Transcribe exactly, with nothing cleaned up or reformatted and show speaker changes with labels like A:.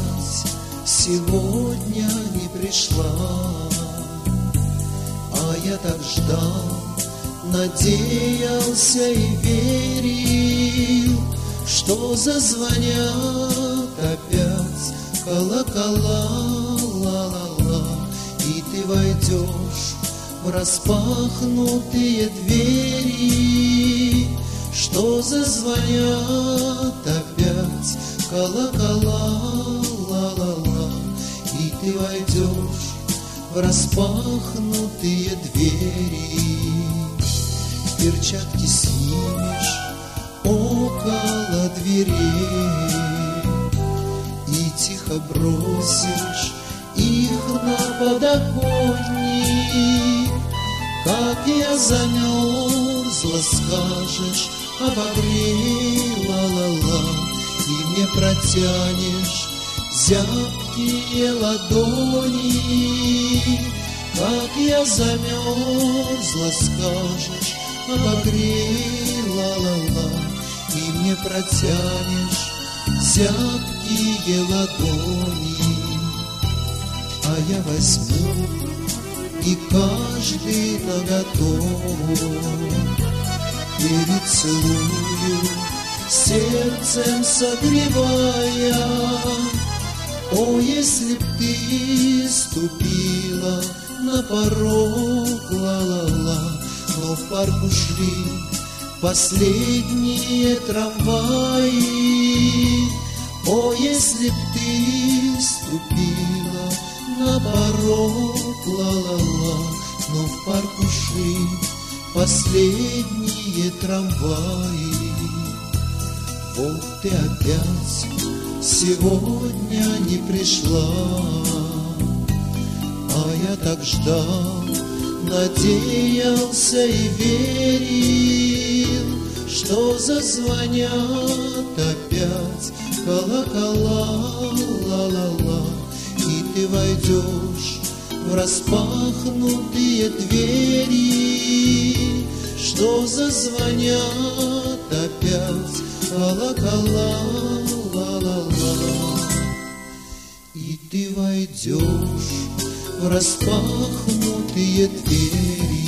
A: опять сегодня не пришла. А я так ждал, надеялся и верил, что зазвонят опять колокола, ла-ла-ла, и ты войдешь в распахнутые двери, что зазвонят опять колокола, ла-ла-ла, и ты войдешь в распахнутые двери. Перчатки снимешь около дверей и тихо бросишь их на подоконник. Как я замерзла, скажешь, обогрей, ла-ла-ла, и мне протянешь зябкие ладони. Как я замерзла, скажешь, обогрей, ла-ла-ла, и мне протянешь зябкие ладони. А я возьму и каждый наготове перецелую, сердцем согревая. О, если б ты ступила на порог, ла-ла-ла, но в парк ушли последние трамваи. О, если б ты ступила на порог, ла-ла-ла, но в парк ушли последние трамваи. Вот ты опять сегодня не пришла, а я так ждал, надеялся и верил, что зазвонят опять колокола, ла-ла-ла, и ты войдешь в распахнутые двери, что зазвонят опять колокола, ла-ла-ла, и ты войдешь в распахнутые двери.